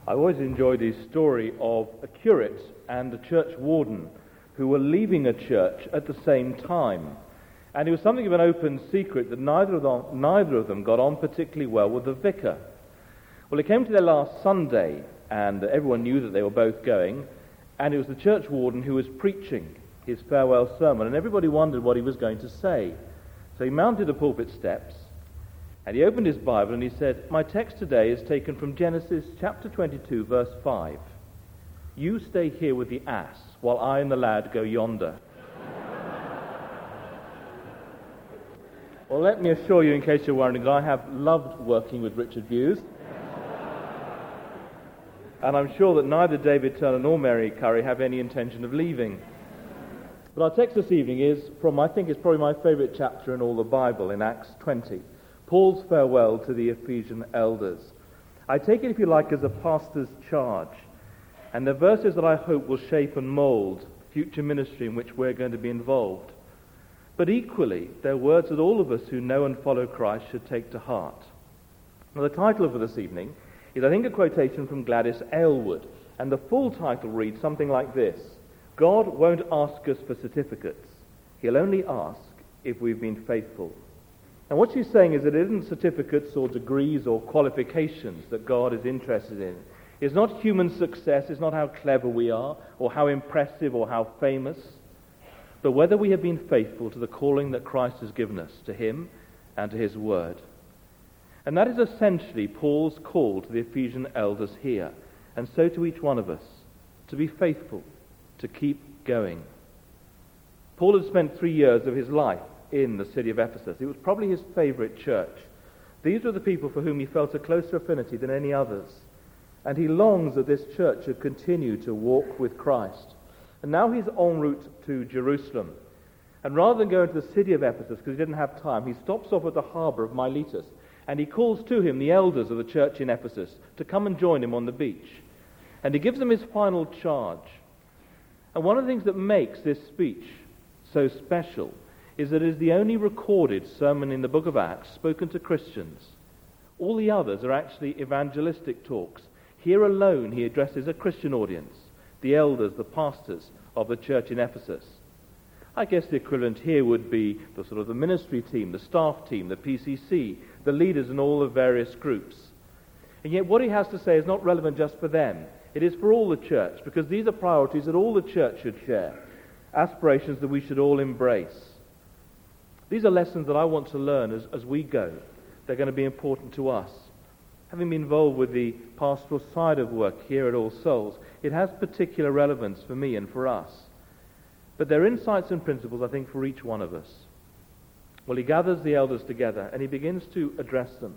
I always enjoy the story of a curate and a church warden who were leaving a church at the same time. And it was something of an open secret that neither of them got on particularly well with the vicar. Well, it came to their last Sunday, and everyone knew that they were both going, and it was the church warden who was preaching his farewell sermon, and everybody wondered what he was going to say. So he mounted the pulpit steps, and he opened his Bible, and he said, "My text today is taken from Genesis chapter 22, verse 5. You stay here with the ass, while I and the lad go yonder." Well, let me assure you, in case you're wondering, that I have loved working with Richard Hughes. And I'm sure that neither David Turner nor Mary Curry have any intention of leaving. But our text this evening is from, I think it's probably my favourite chapter in all the Bible, in Acts 20. Paul's farewell to the Ephesian elders. I take it, if you like, as a pastor's charge. And the verses that I hope will shape and mould future ministry in which we're going to be involved. But equally, they're words that all of us who know and follow Christ should take to heart. Now, the title for this evening is, I think, a quotation from Gladys Aylward. And the full title reads something like this: God won't ask us for certificates. He'll only ask if we've been faithful. And what she's saying is that it isn't certificates or degrees or qualifications that God is interested in. It's not human success, it's not how clever we are, or how impressive or how famous, but whether we have been faithful to the calling that Christ has given us, to him and to his word. And that is essentially Paul's call to the Ephesian elders here, and so to each one of us, to be faithful, to keep going. Paul had spent 3 years of his life in the city of Ephesus. It was probably his favourite church. These were the people for whom he felt a closer affinity than any others. And he longs that this church should continue to walk with Christ. And now he's en route to Jerusalem. And rather than go into the city of Ephesus, because he didn't have time, he stops off at the harbour of Miletus. And he calls to him the elders of the church in Ephesus to come and join him on the beach. And he gives them his final charge. And one of the things that makes this speech so special is that it is the only recorded sermon in the book of Acts spoken to Christians. All the others are actually evangelistic talks. Here alone he addresses a Christian audience, the elders, the pastors of the church in Ephesus. I guess the equivalent here would be the sort of the ministry team, the staff team, the PCC, the leaders in all the various groups. And yet what he has to say is not relevant just for them. It is for all the church, because these are priorities that all the church should share, aspirations that we should all embrace. These are lessons that I want to learn as we go. They're going to be important to us. Having been involved with the pastoral side of work here at All Souls, it has particular relevance for me and for us. But they're insights and principles, I think, for each one of us. Well, he gathers the elders together and he begins to address them.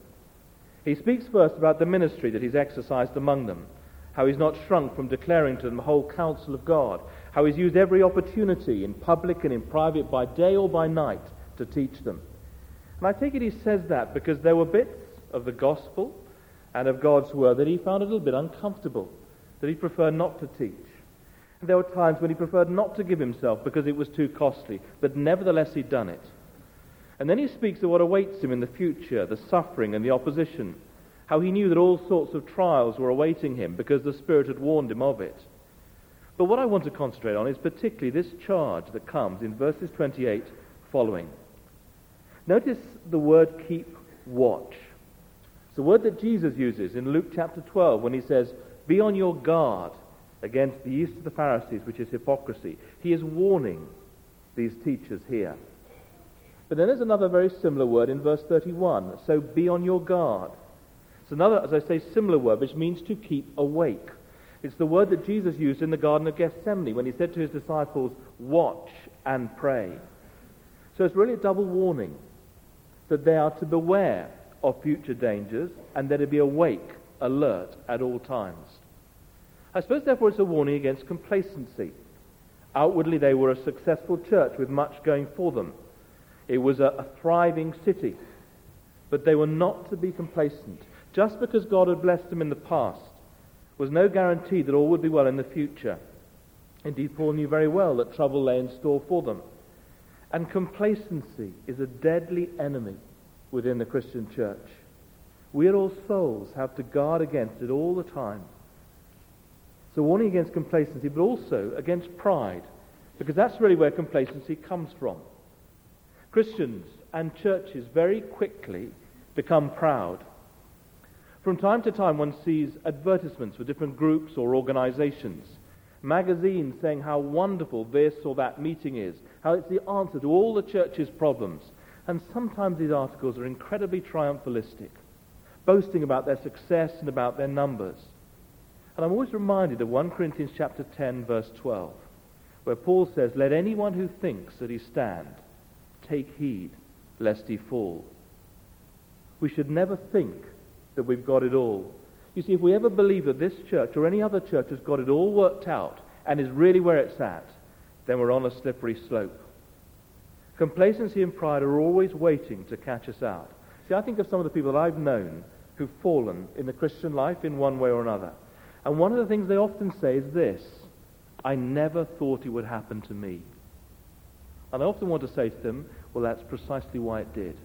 He speaks first about the ministry that he's exercised among them, how he's not shrunk from declaring to them the whole counsel of God, how he's used every opportunity in public and in private, by day or by night, to teach them. And I take it he says that because there were bits of the gospel and of God's word that he found a little bit uncomfortable, that he preferred not to teach. And there were times when he preferred not to give himself because it was too costly, but nevertheless he'd done it. And then he speaks of what awaits him in the future, the suffering and the opposition, how he knew that all sorts of trials were awaiting him because the Spirit had warned him of it. But what I want to concentrate on is particularly this charge that comes in verses 28 following. Notice the word keep watch. It's the word that Jesus uses in Luke chapter 12 when he says, be on your guard against the yeast of the Pharisees, which is hypocrisy. He is warning these teachers here. But then there's another very similar word in verse 31. So be on your guard. It's another, as I say, similar word, which means to keep awake. It's the word that Jesus used in the Garden of Gethsemane when he said to his disciples, watch and pray. So it's really a double warning that they are to beware of future dangers and they're to be awake, alert at all times. I suppose therefore it's a warning against complacency. Outwardly they were a successful church with much going for them. It was a thriving city, but they were not to be complacent. Just because God had blessed them in the past was no guarantee that all would be well in the future. Indeed, Paul knew very well that trouble lay in store for them. And complacency is a deadly enemy within the Christian church. We at All Souls have to guard against it all the time. So warning against complacency, but also against pride, because that's really where complacency comes from. Christians and churches very quickly become proud. From time to time one sees advertisements for different groups or organizations, magazines saying how wonderful this or that meeting is, how it's the answer to all the church's problems. And sometimes these articles are incredibly triumphalistic, boasting about their success and about their numbers. And I'm always reminded of 1 Corinthians chapter 10, verse 12, where Paul says, "Let anyone who thinks that he stand take heed lest he fall." We should never think that we've got it all. You see, if we ever believe that this church or any other church has got it all worked out and is really where it's at, then we're on a slippery slope. Complacency and pride are always waiting to catch us out. See, I think of some of the people that I've known who've fallen in the Christian life in one way or another. And one of the things they often say is this: "I never thought it would happen to me." And I often want to say to them, well, that's precisely why it did.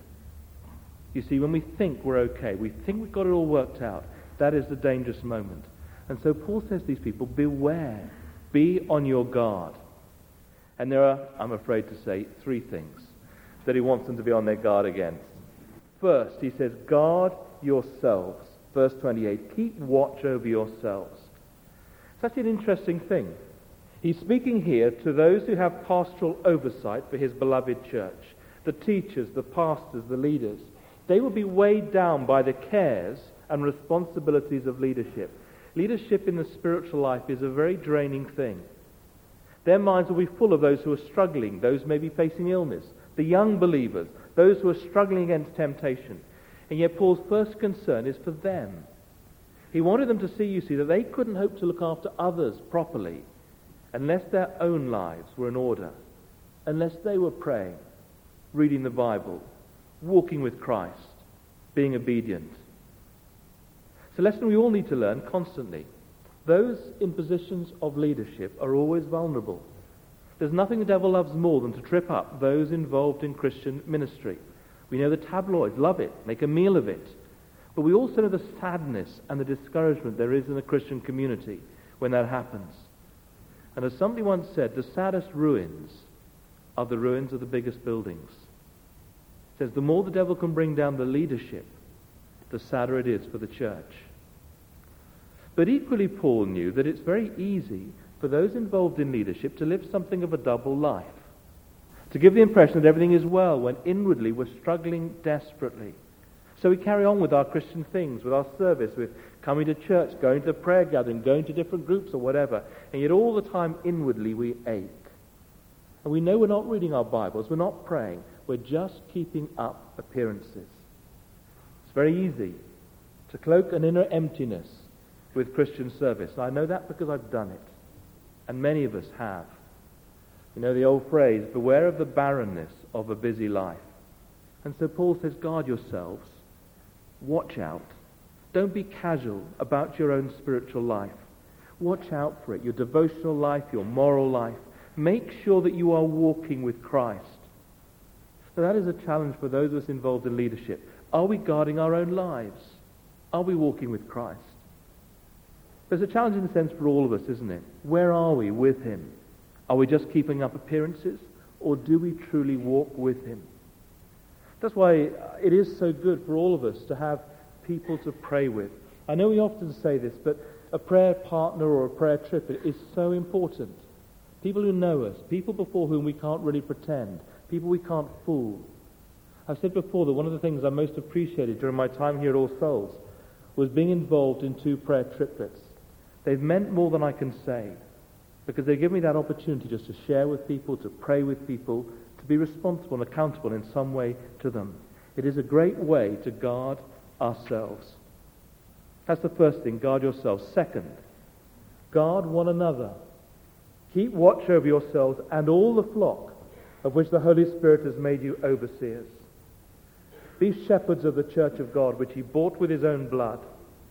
You see, when we think we're okay, we think we've got it all worked out, that is the dangerous moment. And so Paul says to these people, beware, be on your guard. And there are, I'm afraid to say, three things that he wants them to be on their guard against. First, he says, guard yourselves. Verse 28, keep watch over yourselves. It's actually an interesting thing. He's speaking here to those who have pastoral oversight for his beloved church, the teachers, the pastors, the leaders. They will be weighed down by the cares and responsibilities of leadership. Leadership in the spiritual life is a very draining thing. Their minds will be full of those who are struggling, those maybe facing illness, the young believers, those who are struggling against temptation. And yet Paul's first concern is for them. He wanted them to see, you see, that they couldn't hope to look after others properly unless their own lives were in order, unless they were praying, reading the Bible, walking with Christ, being obedient. It's a lesson we all need to learn constantly. Those in positions of leadership are always vulnerable. There's nothing the devil loves more than to trip up those involved in Christian ministry. We know the tabloids love it, make a meal of it. But we also know the sadness and the discouragement there is in the Christian community when that happens. And as somebody once said, the saddest ruins are the ruins of the biggest buildings. It says the more the devil can bring down the leadership, the sadder it is for the church. But equally Paul knew that it's very easy for those involved in leadership to live something of a double life, to give the impression that everything is well when inwardly we're struggling desperately. So we carry on with our Christian things, with our service, with coming to church, going to the prayer gathering, going to different groups or whatever, and yet all the time inwardly we ache. And we know we're not reading our Bibles, we're not praying, we're just keeping up appearances. It's very easy to cloak an inner emptiness with Christian service. And I know that because I've done it, and many of us have. You know the old phrase, beware of the barrenness of a busy life. And so Paul says, guard yourselves, watch out. Don't be casual about your own spiritual life. Watch out for it, your devotional life, your moral life. Make sure that you are walking with Christ. So that is a challenge for those of us involved in leadership. Are we guarding our own lives? Are we walking with Christ? There's a challenge in a sense for all of us, isn't it? Where are we with him? Are we just keeping up appearances, or do we truly walk with him? That's why it is so good for all of us to have people to pray with. I know we often say this, but a prayer partner or a prayer trip is so important. People who know us, people before whom we can't really pretend, people we can't fool. I've said before that one of the things I most appreciated during my time here at All Souls was being involved in 2 prayer triplets. They've meant more than I can say, because they give me that opportunity just to share with people, to pray with people, to be responsible and accountable in some way to them. It is a great way to guard ourselves. That's the first thing, guard yourselves. Second, guard one another. Keep watch over yourselves and all the flock of which the Holy Spirit has made you overseers. Be shepherds of the church of God, which he bought with his own blood.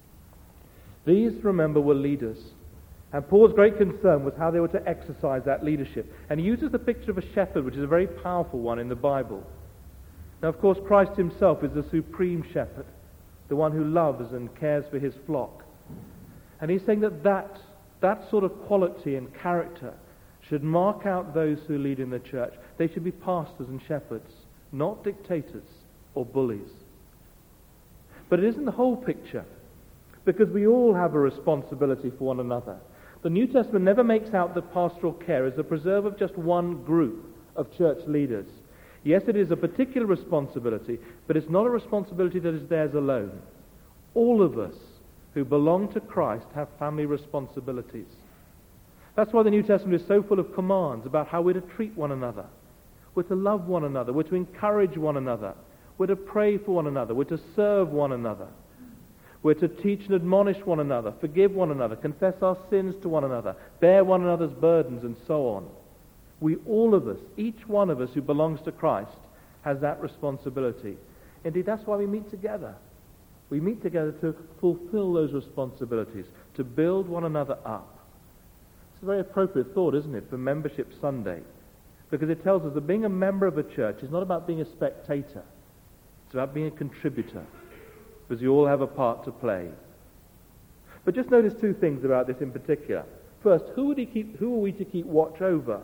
These, remember, were leaders. And Paul's great concern was how they were to exercise that leadership. And he uses the picture of a shepherd, which is a very powerful one in the Bible. Now, of course, Christ himself is the supreme shepherd, the one who loves and cares for his flock. And he's saying that That sort of quality and character should mark out those who lead in the church. They should be pastors and shepherds, not dictators or bullies. But it isn't the whole picture, because we all have a responsibility for one another. The New Testament never makes out that pastoral care is the preserve of just one group of church leaders. Yes, it is a particular responsibility, but it's not a responsibility that is theirs alone. All of us who belong to Christ have family responsibilities. That's why the New Testament is so full of commands about how we're to treat one another. We're to love one another. We're to encourage one another. We're to pray for one another. We're to serve one another. We're to teach and admonish one another, forgive one another, confess our sins to one another, bear one another's burdens, and so on. We, all of us, each one of us who belongs to Christ, has that responsibility. Indeed, that's why we meet together. We meet together to fulfill those responsibilities, to build one another up. It's a very appropriate thought, isn't it, for Membership Sunday? Because it tells us that being a member of a church is not about being a spectator. It's about being a contributor, because you all have a part to play. But just notice two things about this in particular. First, who are we to keep watch over?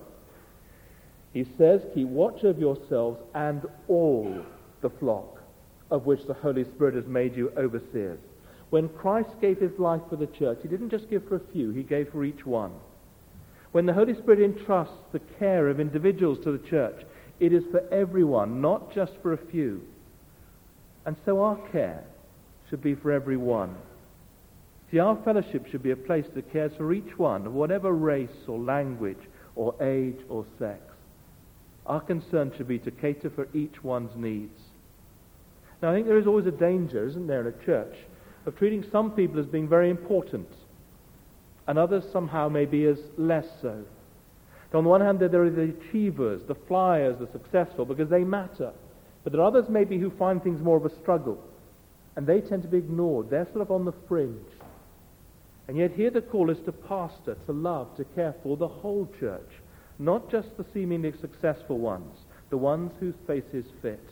He says, keep watch over yourselves and all the flock of which the Holy Spirit has made you overseers. When Christ gave his life for the church, he didn't just give for a few, he gave for each one. When the Holy Spirit entrusts the care of individuals to the church, it is for everyone, not just for a few. And so our care should be for everyone. See, our fellowship should be a place that cares for each one, of whatever race or language or age or sex. Our concern should be to cater for each one's needs. Now, I think there is always a danger, isn't there, in a church, of treating some people as being very important, and others somehow maybe as less so. Now, on the one hand, there are the achievers, the flyers, the successful, because they matter. But there are others maybe who find things more of a struggle, and they tend to be ignored. They're sort of on the fringe. And yet here the call is to pastor, to love, to care for the whole church, not just the seemingly successful ones, the ones whose faces fit.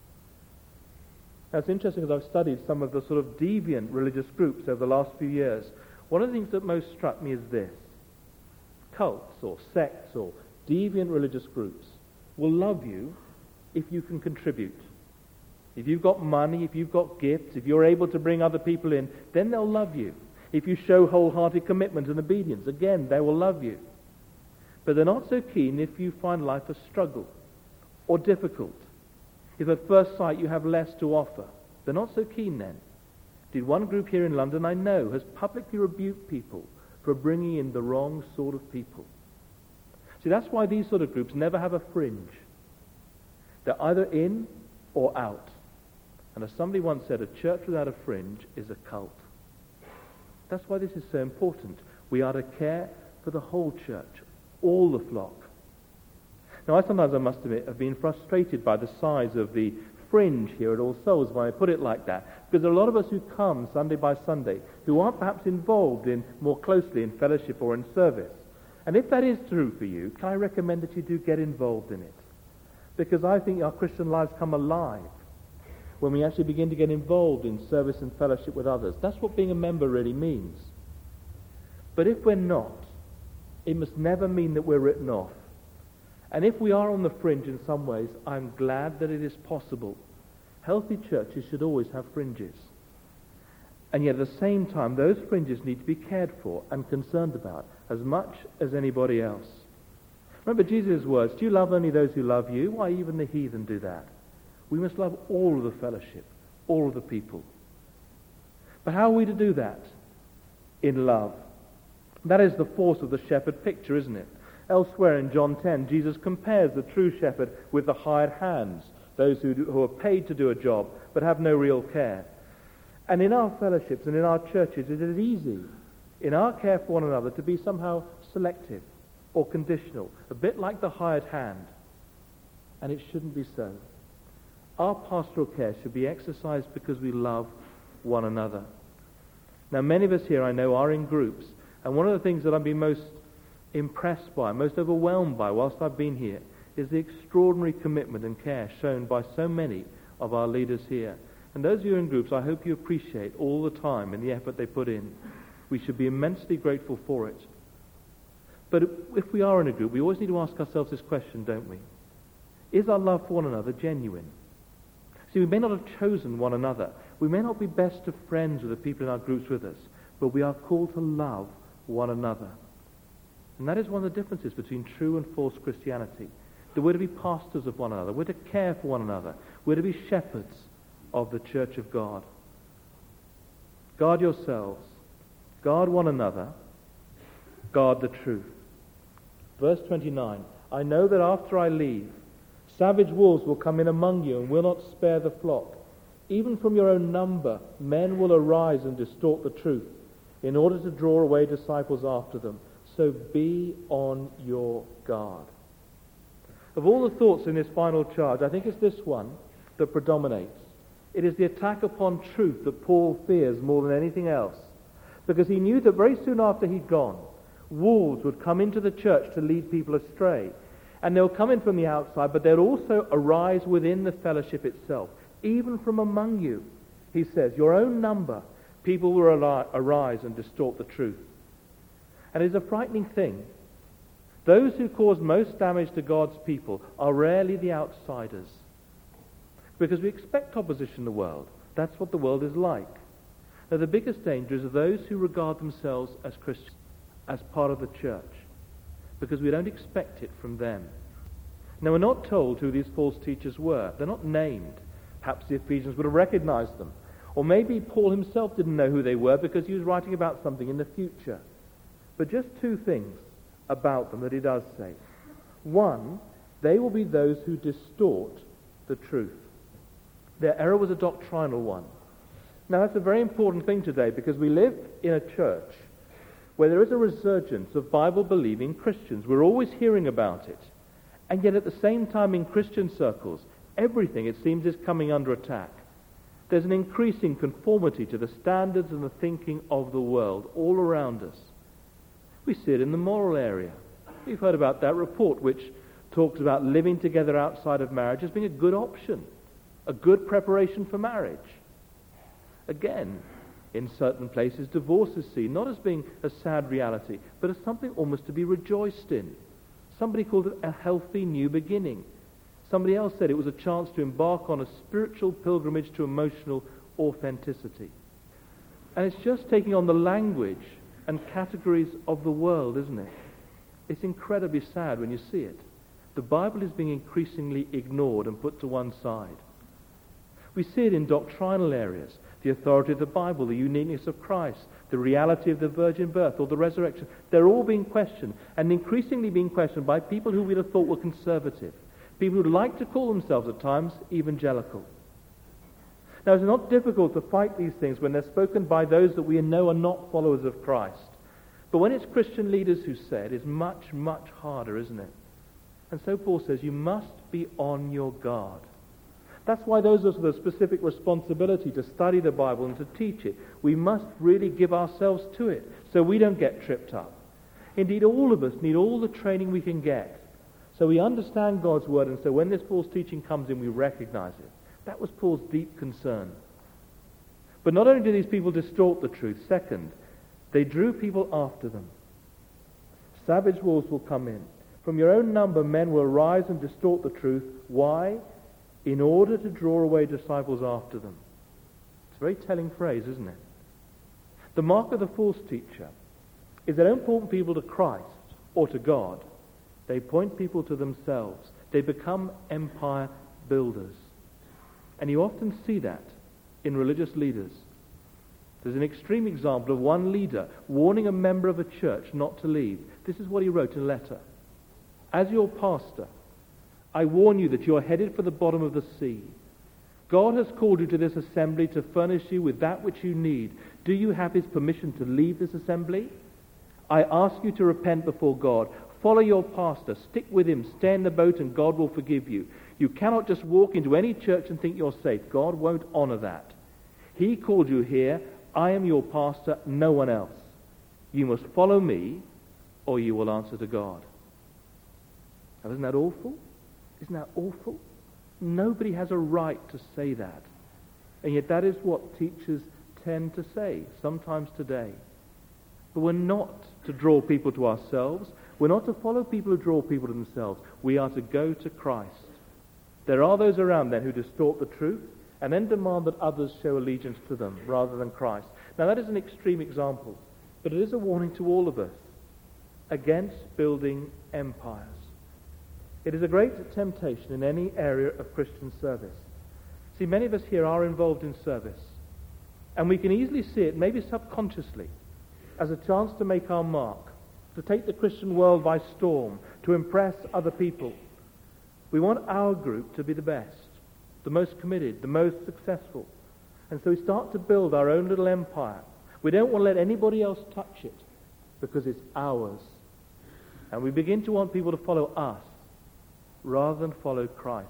Now, it's interesting, as I've studied some of the sort of deviant religious groups over the last few years, one of the things that most struck me is this. Cults or sects or deviant religious groups will love you if you can contribute. If you've got money, if you've got gifts, if you're able to bring other people in, then they'll love you. If you show wholehearted commitment and obedience, again, they will love you. But they're not so keen if you find life a struggle or difficult. If at first sight you have less to offer, they're not so keen then. Indeed, one group here in London I know has publicly rebuked people for bringing in the wrong sort of people. See, that's why these sort of groups never have a fringe. They're either in or out. And as somebody once said, a church without a fringe is a cult. That's why this is so important. We are to care for the whole church, all the flock. Now, I must admit, have been frustrated by the size of the fringe here at All Souls, when I put it like that, because there are a lot of us who come Sunday by Sunday who aren't perhaps involved more closely in fellowship or in service. And if that is true for you, can I recommend that you do get involved in it? Because I think our Christian lives come alive when we actually begin to get involved in service and fellowship with others. That's what being a member really means. But if we're not, it must never mean that we're written off. And if we are on the fringe in some ways, I'm glad that it is possible. Healthy churches should always have fringes. And yet at the same time, those fringes need to be cared for and concerned about as much as anybody else. Remember Jesus' words, do you love only those who love you? Why, even the heathen do that. We must love all of the fellowship, all of the people. But how are we to do that? In love. That is the force of the shepherd picture, isn't it? Elsewhere in John 10, Jesus compares the true shepherd with the hired hands, those who are paid to do a job but have no real care. And in our fellowships and in our churches, it is easy, in our care for one another, to be somehow selective or conditional, a bit like the hired hand. And it shouldn't be so. Our pastoral care should be exercised because we love one another. Now, many of us here, I know, are in groups, and one of the things that I've been most impressed by, most overwhelmed by whilst I've been here, is the extraordinary commitment and care shown by so many of our leaders here. And those of you in groups, I hope you appreciate all the time and the effort they put in. We should be immensely grateful for it. But if we are in a group, we always need to ask ourselves this question, don't we? Is our love for one another genuine? See, we may not have chosen one another. We may not be best of friends with the people in our groups with us, but we are called to love one another. And that is one of the differences between true and false Christianity. That we're to be pastors of one another. We're to care for one another. We're to be shepherds of the church of God. Guard yourselves. Guard one another. Guard the truth. Verse 29. I know that after I leave, savage wolves will come in among you and will not spare the flock. Even from your own number, men will arise and distort the truth in order to draw away disciples after them. So be on your guard. Of all the thoughts in this final charge, I think it's this one that predominates. It is the attack upon truth that Paul fears more than anything else. Because he knew that very soon after he'd gone, wolves would come into the church to lead people astray. And they'll come in from the outside, but they'll also arise within the fellowship itself. Even from among you, he says, your own number, people will arise and distort the truth. And it's a frightening thing. Those who cause most damage to God's people are rarely the outsiders. Because we expect opposition in the world. That's what the world is like. Now, the biggest danger is those who regard themselves as Christians, as part of the church, because we don't expect it from them. Now, we're not told who these false teachers were. They're not named. Perhaps the Ephesians would have recognized them. Or maybe Paul himself didn't know who they were because he was writing about something in the future. But just two things about them that he does say. One, they will be those who distort the truth. Their error was a doctrinal one. Now, that's a very important thing today because we live in a church where there is a resurgence of Bible-believing Christians. We're always hearing about it. And yet at the same time in Christian circles, everything, it seems, is coming under attack. There's an increasing conformity to the standards and the thinking of the world all around us. We see it in the moral area. We've heard about that report which talks about living together outside of marriage as being a good option, a good preparation for marriage. Again, in certain places, divorce is seen not as being a sad reality, but as something almost to be rejoiced in. Somebody called it a healthy new beginning. Somebody else said it was a chance to embark on a spiritual pilgrimage to emotional authenticity. And it's just taking on the language and categories of the world, isn't it? It's incredibly sad when you see it. The Bible is being increasingly ignored and put to one side. We see it in doctrinal areas. The authority of the Bible, the uniqueness of Christ, the reality of the virgin birth or the resurrection. They're all being questioned, and increasingly being questioned by people who we'd have thought were conservative. People who like to call themselves at times evangelical. Now, it's not difficult to fight these things when they're spoken by those that we know are not followers of Christ. But when it's Christian leaders who say it, it's much, much harder, isn't it? And so Paul says, you must be on your guard. That's why those of us with a specific responsibility to study the Bible and to teach it, we must really give ourselves to it so we don't get tripped up. Indeed, all of us need all the training we can get so we understand God's word, and so when this false teaching comes in, we recognize it. That was Paul's deep concern. But not only do these people distort the truth, second, they drew people after them. Savage wolves will come in. From your own number, men will arise and distort the truth. Why? In order to draw away disciples after them. It's a very telling phrase, isn't it? The mark of the false teacher is they don't point people to Christ or to God. They point people to themselves. They become empire builders. And you often see that in religious leaders. There's an extreme example of one leader warning a member of a church not to leave. This is what he wrote in a letter. As your pastor, I warn you that you are headed for the bottom of the sea. God has called you to this assembly to furnish you with that which you need. Do you have his permission to leave this assembly? I ask you to repent before God. Follow your pastor. Stick with him. Stay in the boat and God will forgive you. You cannot just walk into any church and think you're safe. God won't honor that. He called you here. I am your pastor, no one else. You must follow me or you will answer to God. Now, isn't that awful? Isn't that awful? Nobody has a right to say that. And yet that is what teachers tend to say, sometimes today. But we're not to draw people to ourselves. We're not to follow people who draw people to themselves. We are to go to Christ. There are those around then who distort the truth and then demand that others show allegiance to them rather than Christ. Now that is an extreme example, but it is a warning to all of us against building empires. It is a great temptation in any area of Christian service. See, many of us here are involved in service, and we can easily see it, maybe subconsciously, as a chance to make our mark, to take the Christian world by storm, to impress other people. We want our group to be the best, the most committed, the most successful. And so we start to build our own little empire. We don't want to let anybody else touch it because it's ours. And we begin to want people to follow us rather than follow Christ.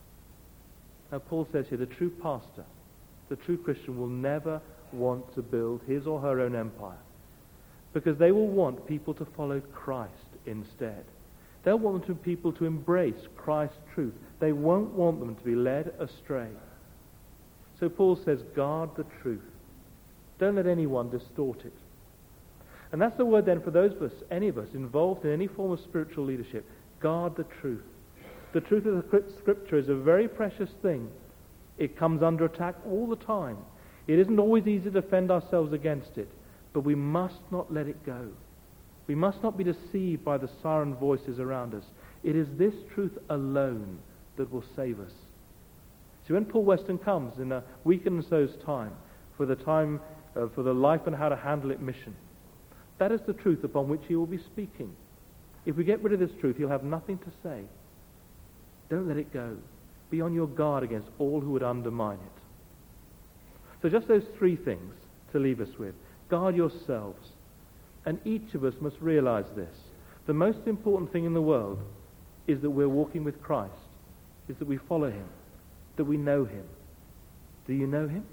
Now Paul says here, the true pastor, the true Christian will never want to build his or her own empire, because they will want people to follow Christ instead. They'll want people to embrace Christ's truth. They won't want them to be led astray. So Paul says, guard the truth. Don't let anyone distort it. And that's the word then for those of us, any of us, involved in any form of spiritual leadership. Guard the truth. The truth of the Scripture is a very precious thing. It comes under attack all the time. It isn't always easy to defend ourselves against it, but we must not let it go. We must not be deceived by the siren voices around us. It is this truth alone that will save us. See, when Paul Weston comes in a week and so's time for the life and how to handle it mission, that is the truth upon which he will be speaking. If we get rid of this truth, he'll have nothing to say. Don't let it go. Be on your guard against all who would undermine it. So just those three things to leave us with. Guard yourselves. And each of us must realize this. The most important thing in the world is that we're walking with Christ, is that we follow him, that we know him. Do you know him?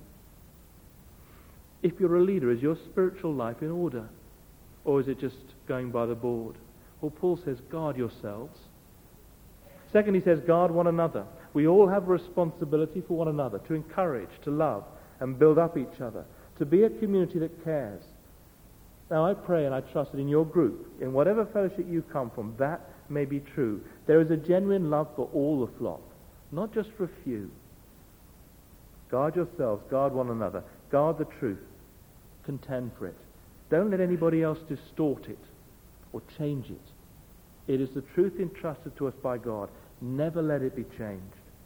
If you're a leader, is your spiritual life in order? Or is it just going by the board? Well, Paul says, guard yourselves. Second, he says, guard one another. We all have a responsibility for one another, to encourage, to love, and build up each other, to be a community that cares. Now, I pray and I trust that in your group, in whatever fellowship you come from, that may be true. There is a genuine love for all the flock, not just for a few. Guard yourselves, guard one another, guard the truth, contend for it. Don't let anybody else distort it or change it. It is the truth entrusted to us by God. Never let it be changed.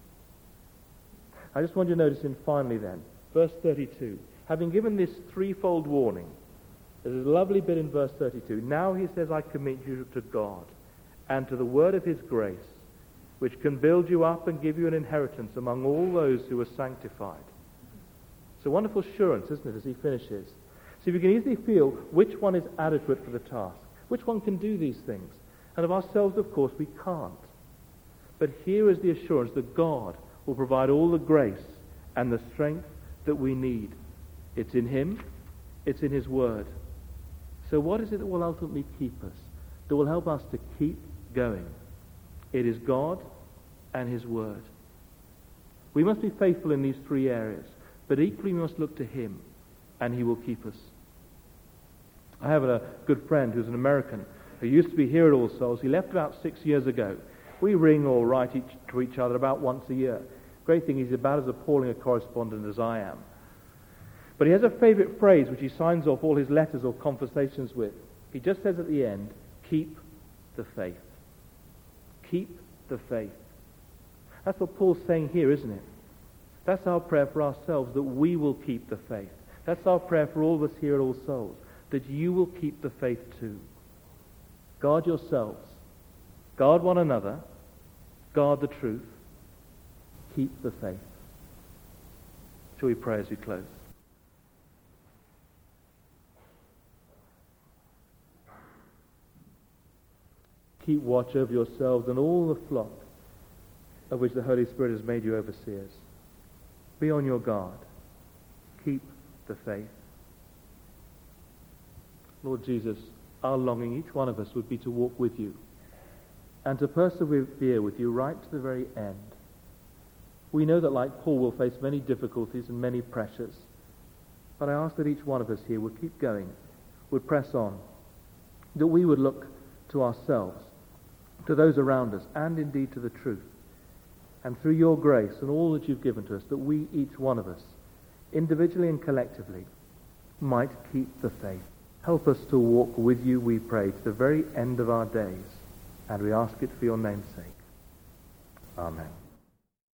I just want you to notice in finally then, verse 32. Having given this threefold warning, there's a lovely bit in verse 32. Now he says, I commit you to God and to the word of his grace, which can build you up and give you an inheritance among all those who are sanctified. It's a wonderful assurance, isn't it, as he finishes. So we can easily feel which one is adequate for the task, which one can do these things. And of ourselves, of course, we can't. But here is the assurance that God will provide all the grace and the strength that we need. It's in him, it's in his word. So what is it that will ultimately keep us, that will help us to keep going? It is God and his word. We must be faithful in these three areas, but equally we must look to him, and he will keep us. I have a good friend who's an American who used to be here at All Souls. He left about 6 years ago. We ring or write to each other about once a year. Great thing, he's about as appalling a correspondent as I am. But he has a favourite phrase which he signs off all his letters or conversations with. He just says at the end, keep the faith. Keep the faith. That's what Paul's saying here, isn't it? That's our prayer for ourselves, that we will keep the faith. That's our prayer for all of us here at All Souls, that you will keep the faith too. Guard yourselves. Guard one another. Guard the truth. Keep the faith. Shall we pray as we close? Keep watch over yourselves and all the flock of which the Holy Spirit has made you overseers. Be on your guard. Keep the faith. Lord Jesus, our longing, each one of us, would be to walk with you and to persevere with you right to the very end. We know that, like Paul, we'll face many difficulties and many pressures, but I ask that each one of us here would keep going, would press on, that we would look to ourselves, to those around us, and indeed to the truth. And through your grace and all that you've given to us, that we, each one of us, individually and collectively, might keep the faith. Help us to walk with you, we pray, to the very end of our days. And we ask it for your name's sake. Amen.